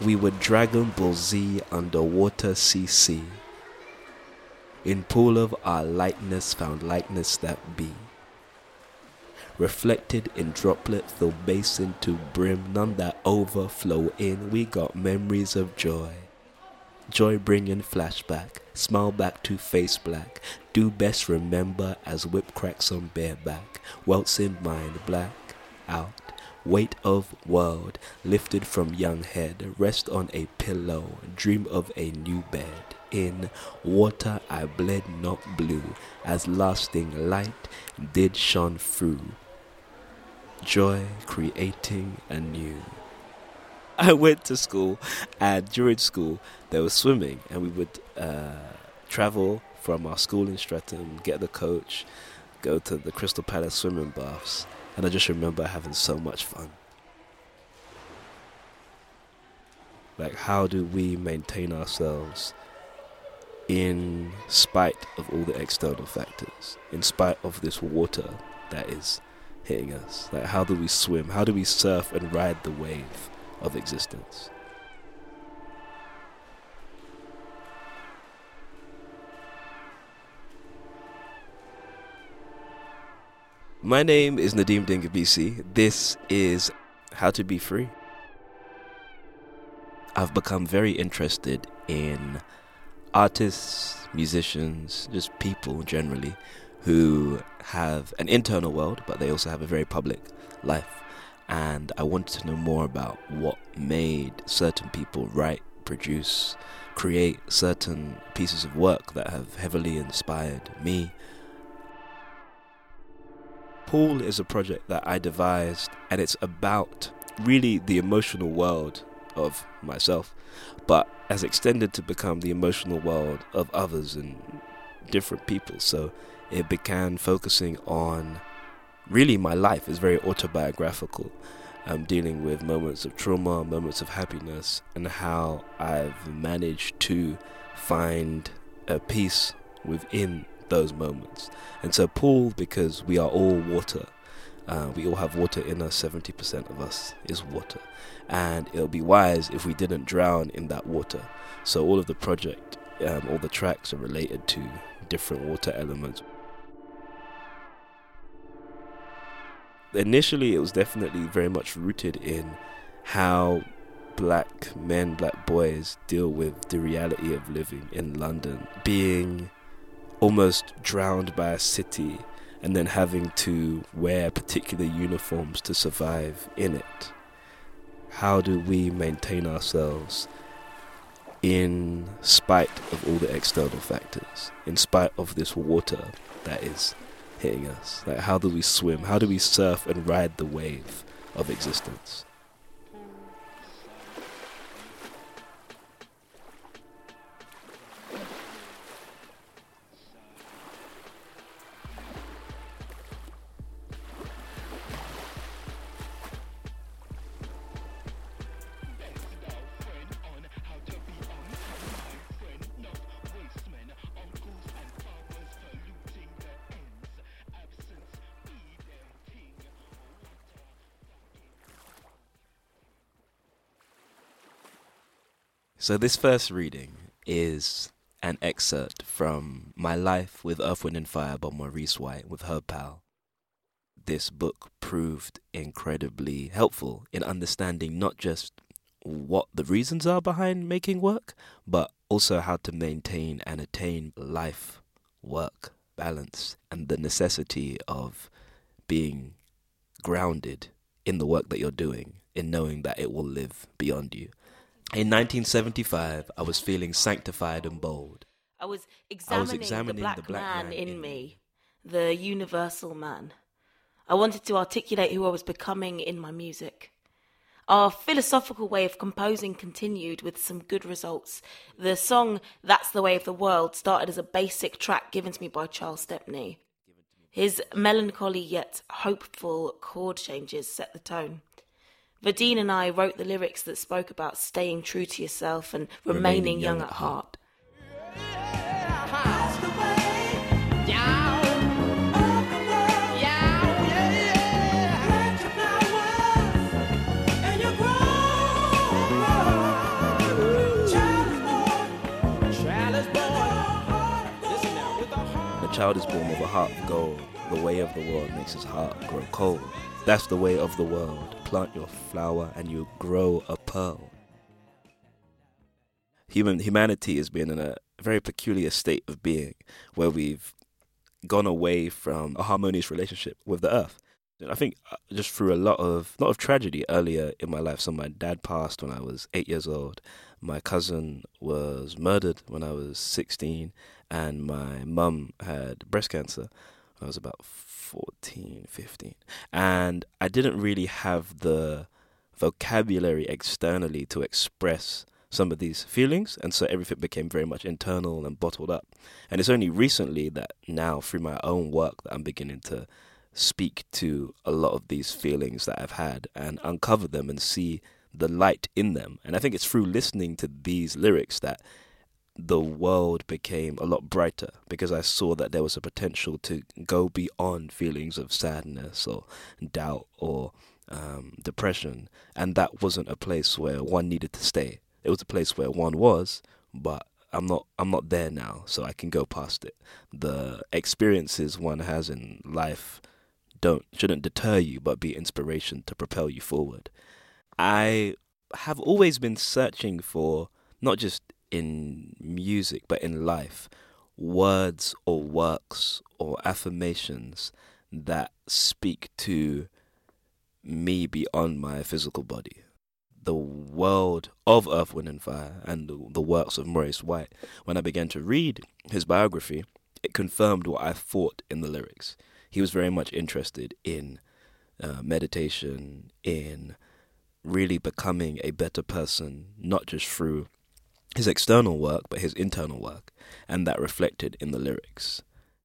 We were Dragon Ball Z underwater CC. In pool of our lightness found lightness that be. Reflected in droplet fill basin to brim, none that overflow in. We got memories of joy. Joy bringing flashback, smile back to face black. Do best remember as whip cracks on bareback. Welts in mind black out. Weight of world lifted from young head. Rest on a pillow, dream of a new bed. In water I bled not blue, as lasting light did shone through. Joy creating anew. I went to school, and during school there was swimming, and we would travel from our school in Streatham, get the coach, go to the Crystal Palace swimming baths, and I just remember having so much fun. Like, how do we maintain ourselves in spite of all the external factors, in spite of this water that is hitting us? Like, how do we swim? How do we surf and ride the wave of existence? My name is Nadeem Dingabisi. This is How to Be Free. I've become very interested in artists, musicians, just people generally who have an internal world, but they also have a very public life. And I wanted to know more about what made certain people write, produce, create certain pieces of work that have heavily inspired me. Pool is a project that I devised, and it's about really the emotional world of myself, but has extended to become the emotional world of others and different people. So it began focusing on really my life. Is very autobiographical. I'm dealing with moments of trauma, moments of happiness, and how I've managed to find a peace within those moments. And so pool, because we are all water, we all have water in us. 70% of us is water, and it'll be wise if we didn't drown in that water. So all of the project, all the tracks are related to different water elements. Initially it was definitely very much rooted in how black men, black boys deal with the reality of living in London, being almost drowned by a city and then having to wear particular uniforms to survive in it. How do we maintain ourselves in spite of all the external factors, in spite of this water that is hitting us? Like, how do we swim? How do we surf and ride the wave of existence? So this first reading is an excerpt from My Life with Earth, Wind and Fire by Maurice White with Herb Powell. This book proved incredibly helpful in understanding not just what the reasons are behind making work, but also how to maintain and attain life, work, balance, and the necessity of being grounded in the work that you're doing, in knowing that it will live beyond you. In 1975, I was feeling sanctified and bold. I was examining the black man in me, the universal man. I wanted to articulate who I was becoming in my music. Our philosophical way of composing continued with some good results. The song That's the Way of the World started as a basic track given to me by Charles Stepney. His melancholy yet hopeful chord changes set the tone. Verdine and I wrote the lyrics that spoke about staying true to yourself and remaining young at heart. The child is born with a heart of gold. The way of the world makes his heart grow cold. That's the way of the world. Plant your flower and you grow a pearl. Humanity has been in a very peculiar state of being where we've gone away from a harmonious relationship with the earth. And I think just through a lot of tragedy earlier in my life. So my dad passed when I was 8 years old. My cousin was murdered when I was 16. And my mum had breast cancer when I was about 14, 15. And I didn't really have the vocabulary externally to express some of these feelings, and so everything became very much internal and bottled up. And it's only recently that now, through my own work, that I'm beginning to speak to a lot of these feelings that I've had and uncover them and see the light in them. And I think it's through listening to these lyrics that the world became a lot brighter, because I saw that there was a potential to go beyond feelings of sadness or doubt or depression, and that wasn't a place where one needed to stay. It was a place where one was, but I'm not there now, so I can go past it. The experiences one has in life shouldn't deter you, but be inspiration to propel you forward. I have always been searching for, not just in music, but in life, words or works or affirmations that speak to me beyond my physical body. The world of Earth, Wind and Fire and the works of Maurice White, when I began to read his biography, it confirmed what I thought in the lyrics. He was very much interested in meditation, in really becoming a better person, not just through his external work, but his internal work, and that reflected in the lyrics.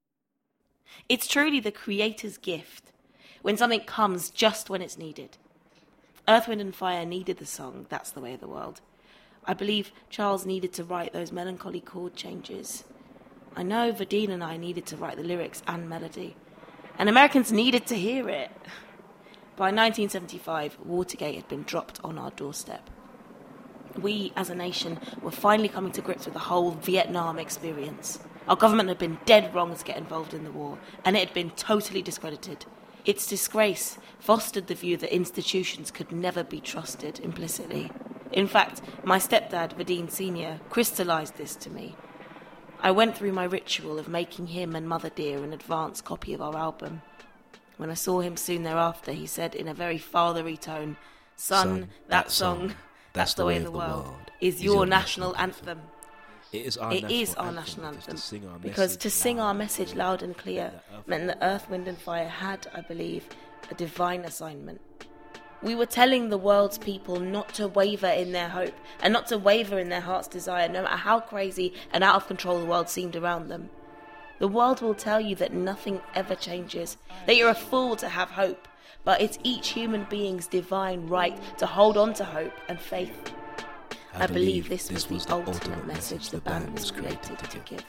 It's truly the creator's gift when something comes just when it's needed. Earth, Wind and Fire needed the song, That's the Way of the World. I believe Charles needed to write those melancholy chord changes. I know Verdine and I needed to write the lyrics and melody. And Americans needed to hear it. By 1975, Watergate had been dropped on our doorstep. We, as a nation, were finally coming to grips with the whole Vietnam experience. Our government had been dead wrong to get involved in the war, and it had been totally discredited. Its disgrace fostered the view that institutions could never be trusted implicitly. In fact, my stepdad, Verdine Sr., crystallised this to me. I went through my ritual of making him and Mother Dear an advance copy of our album. When I saw him soon thereafter, he said in a very fatherly tone, Son, that song, That's the Way of the World, is your national anthem. It is our national anthem, because to sing our message loud and clear meant that Earth, Wind and Fire had, I believe, a divine assignment. We were telling the world's people not to waver in their hope and not to waver in their heart's desire, no matter how crazy and out of control the world seemed around them. The world will tell you that nothing ever changes, that you're a fool to have hope, but it's each human being's divine right to hold on to hope and faith. I believe this was the ultimate message the band was created to give.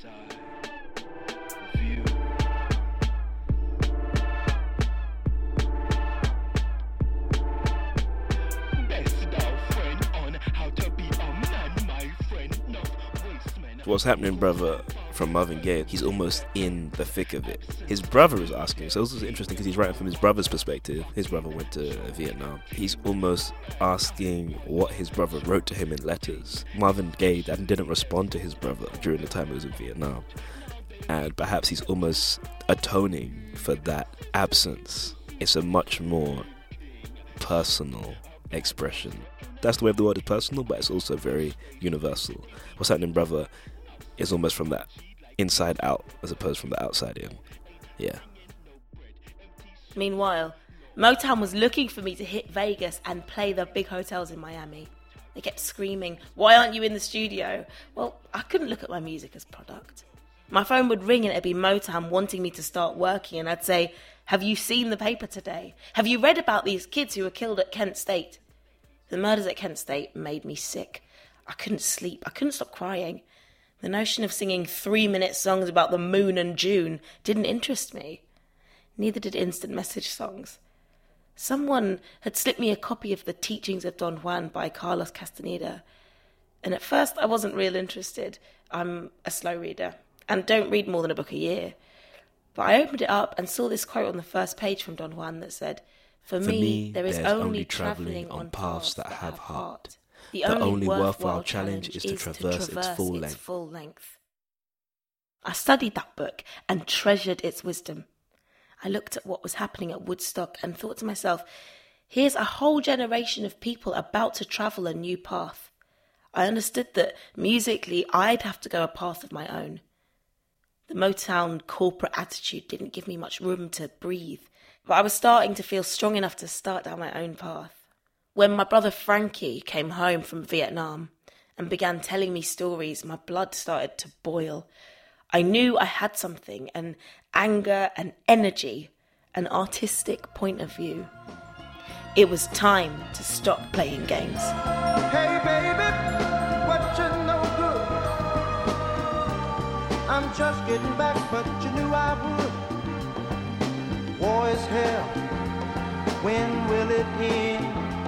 What's happening, brother, from Marvin Gaye, he's almost in the thick of it. His brother is asking, so this is interesting because he's writing from his brother's perspective. His brother went to Vietnam. He's almost asking what his brother wrote to him in letters. Marvin Gaye didn't respond to his brother during the time he was in Vietnam. And perhaps he's almost atoning for that absence. It's a much more personal expression. That's the Way of the World is personal, but it's also very universal. What's happening, brother, is almost from that inside out as opposed from the outside in. Yeah. Meanwhile, Motown was looking for me to hit Vegas and play the big hotels in Miami. They kept screaming, "Why aren't you in the studio?" Well, I couldn't look at my music as product. My phone would ring and it'd be Motown wanting me to start working, and I'd say, "Have you seen the paper today? Have you read about these kids who were killed at Kent State?" The murders at Kent State made me sick. I couldn't sleep. I couldn't stop crying. The notion of singing 3-minute songs about the moon and June didn't interest me. Neither did instant message songs. Someone had slipped me a copy of The Teachings of Don Juan by Carlos Castaneda, And at first I wasn't real interested. I'm a slow reader and don't read more than a book a year. But I opened it up and saw this quote on the first page from Don Juan that said, For me, there is only travelling on paths that have heart. The only worthwhile challenge is to traverse its full length. I studied that book and treasured its wisdom. I looked at what was happening at Woodstock and thought to myself, here's a whole generation of people about to travel a new path. I understood that musically I'd have to go a path of my own. The Motown corporate attitude didn't give me much room to breathe, but I was starting to feel strong enough to start down my own path. When my brother Frankie came home from Vietnam and began telling me stories, my blood started to boil. I knew I had something, an anger, an energy, an artistic point of view. It was time to stop playing games. Hey baby, what you no good? I'm just getting back, but you knew I would. War is hell, when will it end?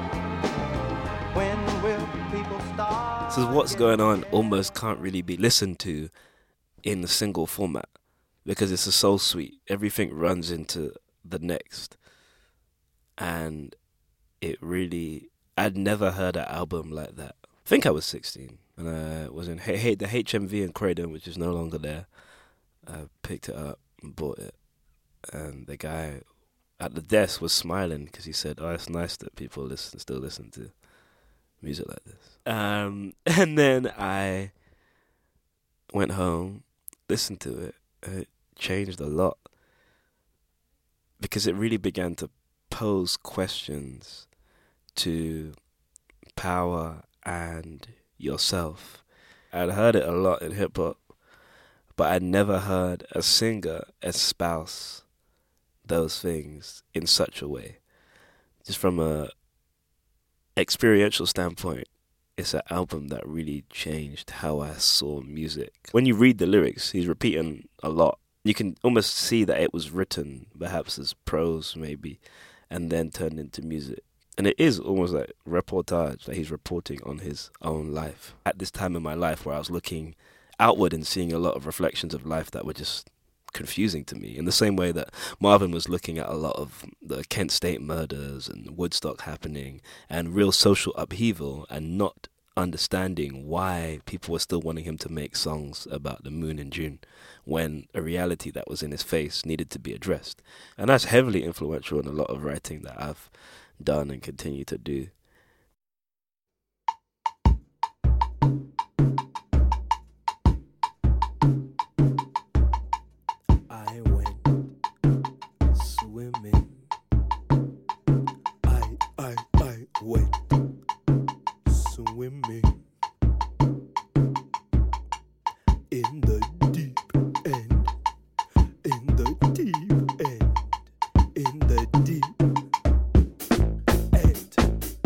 When will people start? So what's going on almost can't really be listened to in a single format because it's a soul suite. Everything runs into the next. And it really, I'd never heard an album like that. I think I was 16 and I was in the HMV in Croydon, which is no longer there. I picked it up and bought it. And the guy at the desk was smiling because he said, oh, it's nice that people still listen to music like this. And then I went home, listened to it, and it changed a lot because it really began to pose questions to power and yourself. I'd heard it a lot in hip-hop, but I'd never heard a singer espouse those things in such a way. Just from a experiential standpoint, it's an album that really changed how I saw music. When you read the lyrics, he's repeating a lot. You can almost see that it was written, perhaps as prose maybe, and then turned into music. And it is almost like reportage, that he's reporting on his own life. At this time in my life where I was looking outward and seeing a lot of reflections of life that were just confusing to me, in the same way that Marvin was looking at a lot of the Kent State murders and Woodstock happening and real social upheaval and not understanding why people were still wanting him to make songs about the moon in June when a reality that was in his face needed to be addressed. And that's heavily influential in a lot of writing that I've done and continue to do. I went swimming. I went swimming in the deep end, in the deep end, in the deep end.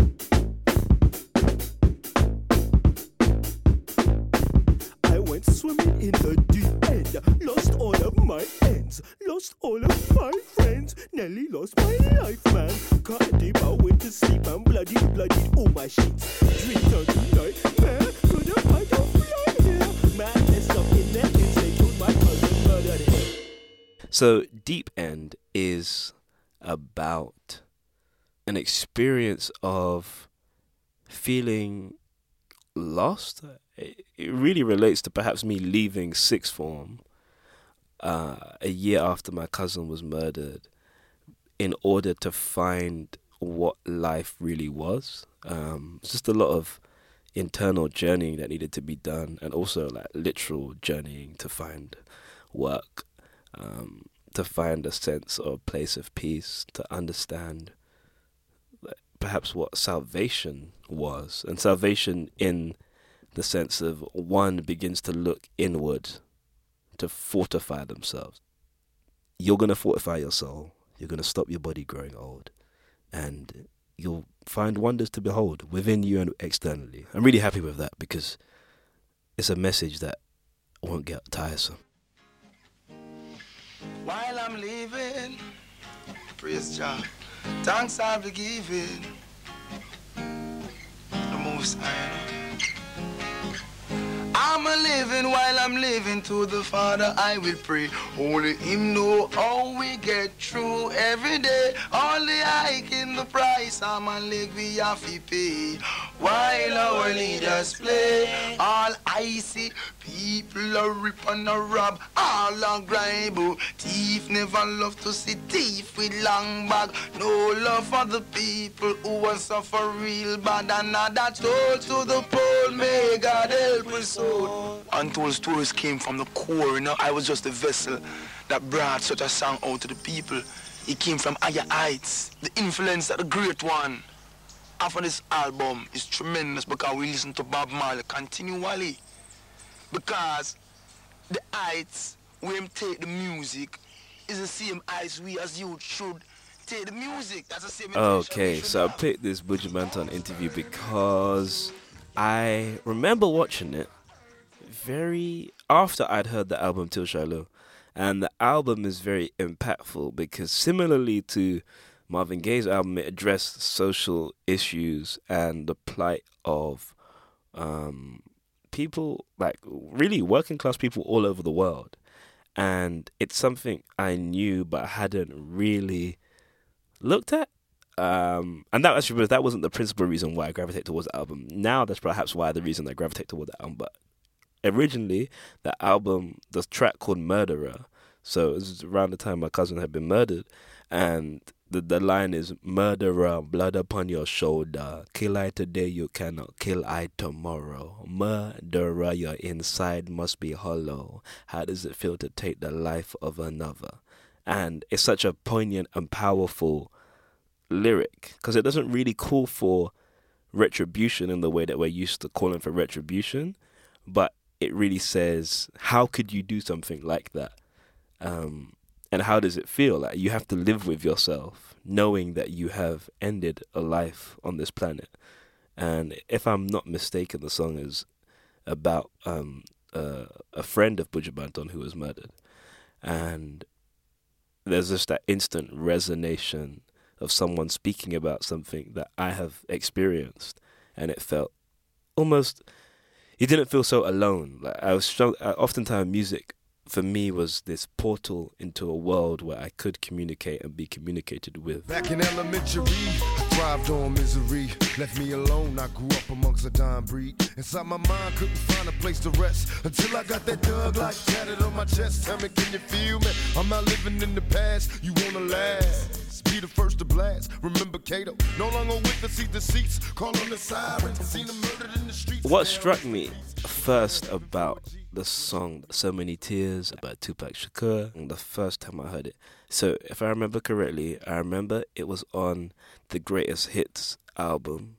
I went swimming in the deep end, lost all of my ends, lost all of my friends, nearly lost my life, man. Caught deep, I went to sleep and bloodied all my sheets. Dreamed of the night, man, could have I don't fly here. Madness up in their kids, they killed my cousin, murdered him. So Deep End is about an experience of feeling lost. It really relates to perhaps me leaving sixth form a year after my cousin was murdered in order to find what life really was. It's just a lot of internal journeying that needed to be done, and also like literal journeying to find work, to find a sense or place of peace, to understand perhaps what salvation was. And salvation in the sense of one begins to look inward to fortify themselves. You're going to fortify your soul. You're going to stop your body growing old. And you'll find wonders to behold within you and externally. I'm really happy with that because it's a message that won't get tiresome. While I'm leaving, praise Jah, thanks I'll be giving the Most High. I'm a living while I'm living to the Father I will pray. Only him know how we get through every day. Only hike in the price I'm a leg we have to pay. While our leaders play, all I see people are rip and a rob, all a grind. Thief never love to see thief with long bag. No love for the people who are suffer real bad. Another told to the pole, may God help us all. Untold stories came from the core, you know. I was just a vessel that brought such a song out to the people. It came from higher heights, the influence of the great one. After this album is tremendous because we listen to Bob Marley continually. Because the heights where him take the music is the same heights we as youth should take the music. That's the same. Okay, so I picked this Buju Banton interview because I remember watching it very after I'd heard the album Till Shiloh. And the album is very impactful because similarly to Marvin Gaye's album, it addressed social issues and the plight of people, like really working class people all over the world. And it's something I knew but hadn't really looked at. And that wasn't the principal reason why I gravitated towards the album. Now that's perhaps why the reason I gravitate towards the album. But originally, the track called Murderer. So it was around the time my cousin had been murdered. And the line is, murderer, blood upon your shoulder. Kill I today, you cannot kill I tomorrow. Murderer, your inside must be hollow. How does it feel to take the life of another? And it's such a poignant and powerful lyric because it doesn't really call for retribution in the way that we're used to calling for retribution, but it really says, how could you do something like that? And how does it feel? Like you have to live with yourself, knowing that you have ended a life on this planet. And if I'm not mistaken, the song is about a friend of Buju Banton who was murdered. And there's just that instant resonation of someone speaking about something that I have experienced. And it felt almost, you didn't feel so alone. Like oftentimes music for me was this portal into a world where I could communicate and be communicated with. Back in elementary, I thrived on misery. Left me alone, I grew up amongst a dying breed. Inside my mind, couldn't find a place to rest until I got that thug like tatted on my chest. Tell me, can you feel me? I'm not living in the past, you wanna last. Be the first to blast. Remember Kato, no longer with the seat deceits. Call on the sirens, seen them murdered in the streets. What struck me first about the song So Many Tears by Tupac Shakur, the first time I heard it, so if I remember correctly, I remember it was on the Greatest Hits album,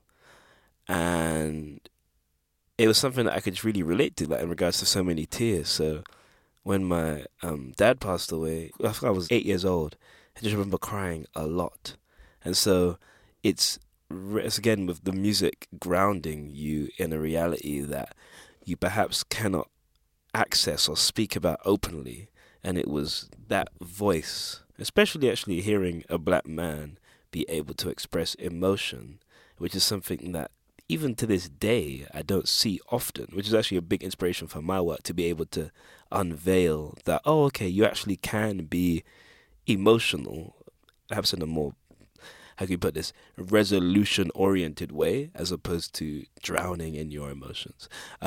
and it was something that I could really relate to, like in regards to So Many Tears. So when my dad passed away, I think I was 8 years old, I just remember crying a lot. And so it's again with the music grounding you in a reality that you perhaps cannot access or speak about openly. And it was that voice, especially actually hearing a black man be able to express emotion, which is something that even to this day I don't see often, which is actually a big inspiration for my work, to be able to unveil that, oh, okay, you actually can be emotional, perhaps in a more, how can you put this, resolution-oriented way, as opposed to drowning in your emotions.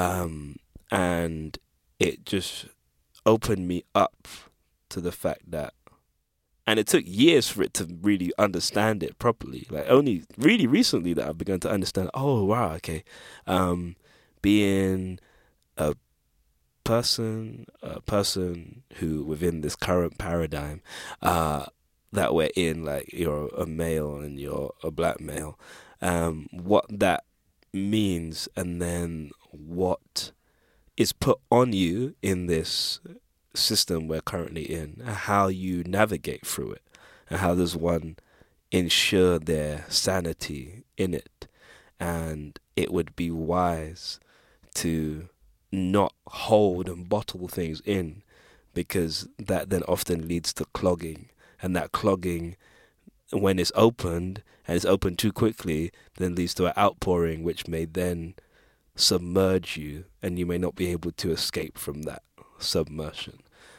And it just opened me up to the fact that, and it took years for it to really understand it properly. Like only really recently that I've begun to understand, oh, wow, okay. Being a person who within this current paradigm that we're in, like you're a male and you're a black male, what that means, and then what is put on you in this system we're currently in, how you navigate through it, and how does one ensure their sanity in it. And it would be wise to not hold and bottle things in, because that then often leads to clogging, and that clogging, when it's opened and it's opened too quickly, then leads to an outpouring which may then submerge you, and you may not be able to escape from that submersion.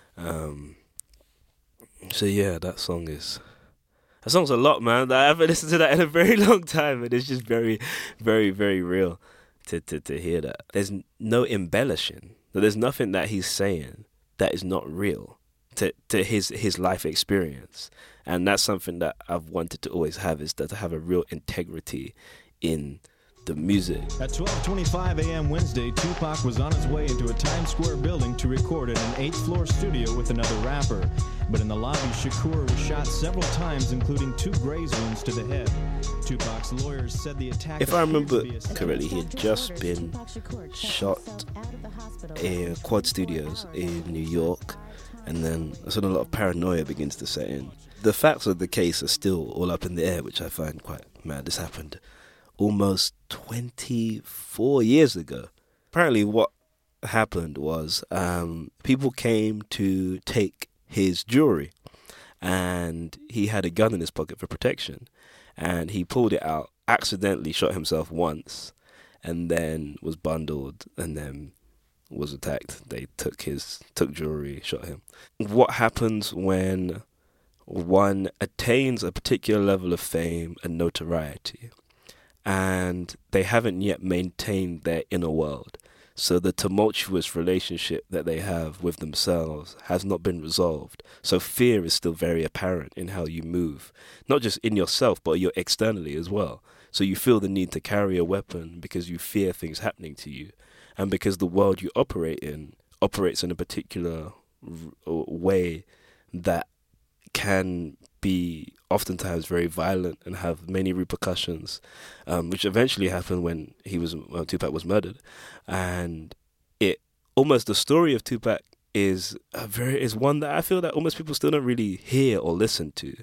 So yeah, that song's a lot, man. I haven't listened to that in a very long time, and it's just very, very, very real to hear that. There's no embellishing. There's nothing that he's saying that is not real to his life experience. And that's something that I've wanted to always have, is that to have a real integrity in the music. At 12:25 a.m. Wednesday, Tupac was on his way into a Times Square building to record in an 8th-floor studio with another rapper. But in the lobby, Shakur was shot several times, including 2 graze wounds to the head. Tupac's lawyers said the attack... If I remember correctly, he had just been shot in Quad Studios in New York, and then a lot of paranoia begins to set in. The facts of the case are still all up in the air, which I find quite mad. This happened almost 24 years ago. Apparently what happened was people came to take his jewelry, and he had a gun in his pocket for protection, and he pulled it out, accidentally shot himself once, and then was bundled, and then was attacked. They took jewelry, shot him. What happens when one attains a particular level of fame and notoriety, and they haven't yet maintained their inner world? So the tumultuous relationship that they have with themselves has not been resolved. So fear is still very apparent in how you move, not just in yourself, but you're externally as well. So you feel the need to carry a weapon because you fear things happening to you, and because the world you operate in operates in a particular way that can be oftentimes very violent and have many repercussions, which eventually happened when Tupac was murdered. And the story of Tupac is one that I feel that almost people still don't really hear or listen to.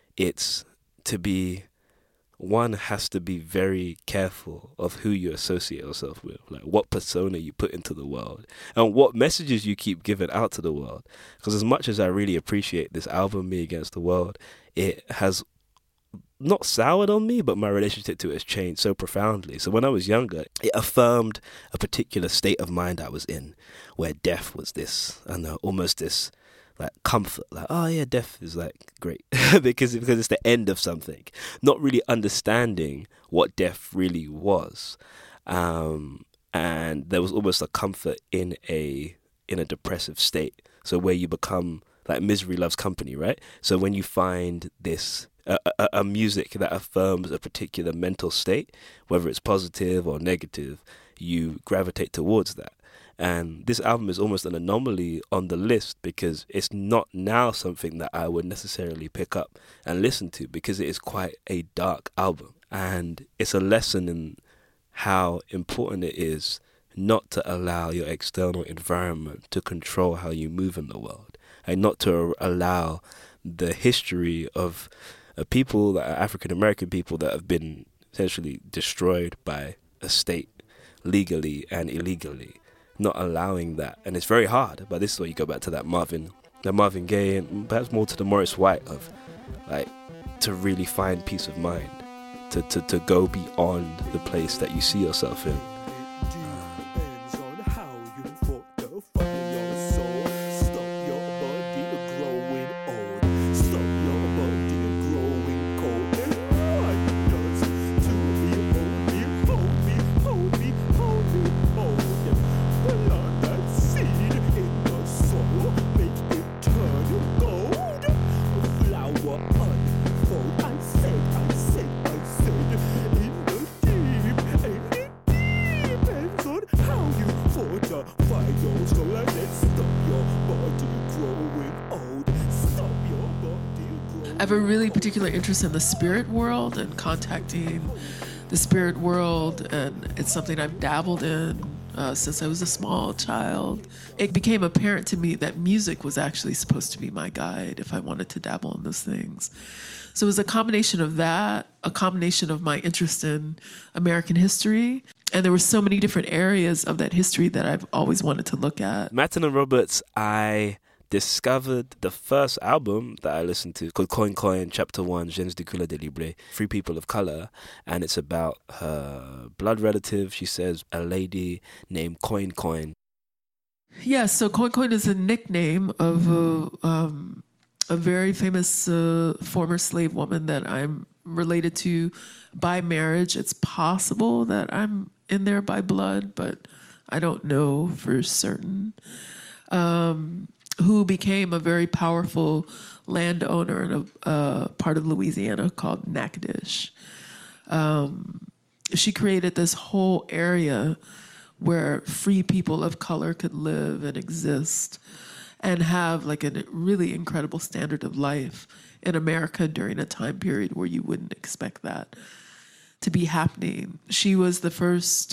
One has to be very careful of who you associate yourself with, like what persona you put into the world and what messages you keep giving out to the world. Because as much as I really appreciate this album, Me Against the World, it has not soured on me, but my relationship to it has changed so profoundly. So when I was younger, it affirmed a particular state of mind I was in, where death was this, almost this like comfort, like, oh yeah, death is like great because it's the end of something, not really understanding what death really was. And there was almost a comfort in a depressive state. So where you become like misery loves company, right? So when you find this a music that affirms a particular mental state, whether it's positive or negative, you gravitate towards that. And this album is almost an anomaly on the list because it's not now something that I would necessarily pick up and listen to, because it is quite a dark album. And it's a lesson in how important it is not to allow your external environment to control how you move in the world, and not to allow the history of people that are African-American people that have been essentially destroyed by a state legally and illegally, not allowing that. And it's very hard, but this is where you go back to that Marvin Gaye, and perhaps more to the Maurice White, of like to really find peace of mind, to go beyond the place that you see yourself in. I have a really particular interest in the spirit world and contacting the spirit world, and it's something I've dabbled in since I was a small child. It became apparent to me that music was actually supposed to be my guide if I wanted to dabble in those things. So it was a combination of that, a combination of my interest in American history, and there were so many different areas of that history that I've always wanted to look at. Martin and Roberts, I discovered the first album that I listened to called Coin Coin, Chapter 1, Gens de Couleur de Libre, Free People of Color, and it's about her blood relative, she says, a lady named Coin Coin. Yeah, so Coin Coin is a nickname of a very famous former slave woman that I'm related to by marriage. It's possible that I'm in there by blood, but I don't know for certain. Who became a very powerful landowner in a part of Louisiana called Natchitoches. She created this whole area where free people of color could live and exist and have like a really incredible standard of life in America during a time period where you wouldn't expect that to be happening. She was the first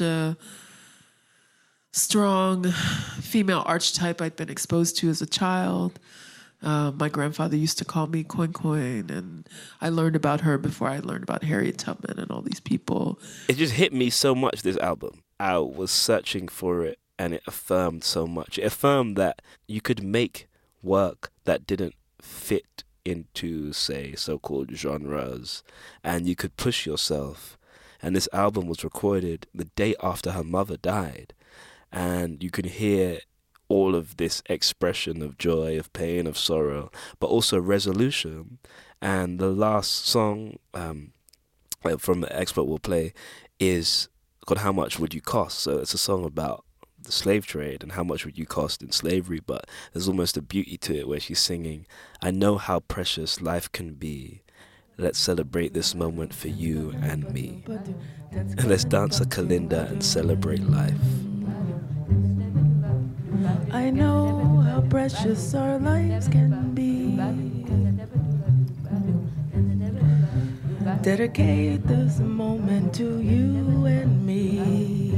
strong female archetype I'd been exposed to as a child. My grandfather used to call me Coin Coin, and I learned about her before I learned about Harriet Tubman and all these people. It just hit me so much, this album. I was searching for it, and it affirmed so much. It affirmed that you could make work that didn't fit into, say, so-called genres, and you could push yourself. And this album was recorded the day after her mother died. And you can hear all of this expression of joy, of pain, of sorrow, but also resolution. And the last song from Expert Will Play is called How Much Would You Cost? So it's a song about the slave trade and how much would you cost in slavery, but there's almost a beauty to it where she's singing, I know how precious life can be. Let's celebrate this moment for you and me. And let's dance a kalinda and celebrate life. I know how precious our lives can be. Dedicate this moment to you and me.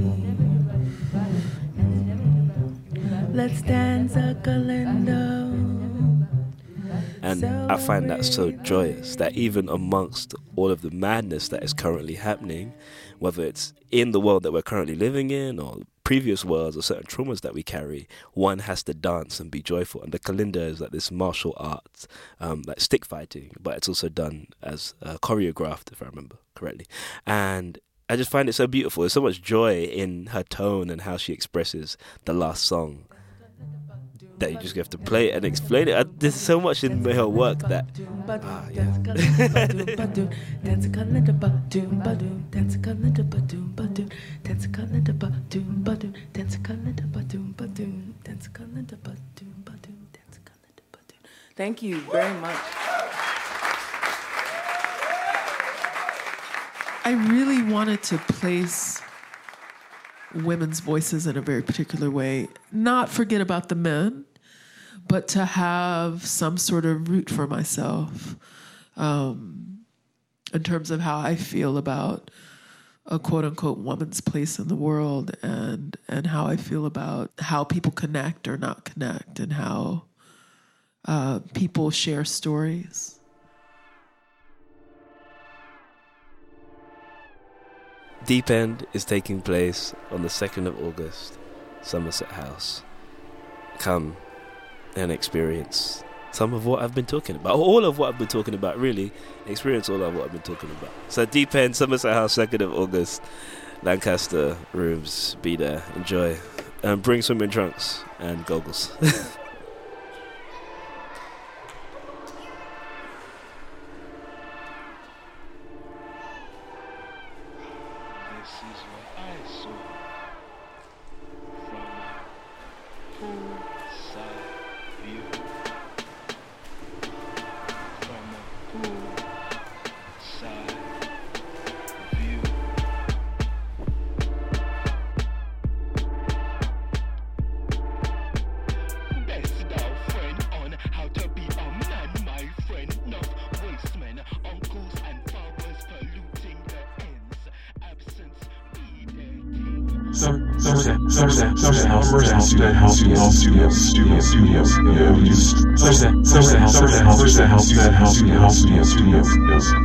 Let's dance a kalinda. And I find that so joyous that even amongst all of the madness that is currently happening, whether it's in the world that we're currently living in or previous worlds or certain traumas that we carry, one has to dance and be joyful. And the kalinda is like this martial art, like stick fighting, but it's also done as choreographed, if I remember correctly. And I just find it so beautiful. There's so much joy in her tone and how she expresses the last song that you just have to play it and explain it. There's so much in her work that Thank you very much. I really wanted to place women's voices in a very particular way, not forget about the men, but to have some sort of root for myself in terms of how I feel about a quote-unquote woman's place in the world and how I feel about how people connect or not connect and how people share stories. Deep End is taking place on the 2nd of August, Somerset House. Come and experience some of what I've been talking about. All of what I've been talking about, really. Experience all of what I've been talking about. So Deep End, Somerset House, 2nd of August, Lancaster Rooms. Be there. Enjoy. Bring swimming trunks and goggles. Somerset House Studios.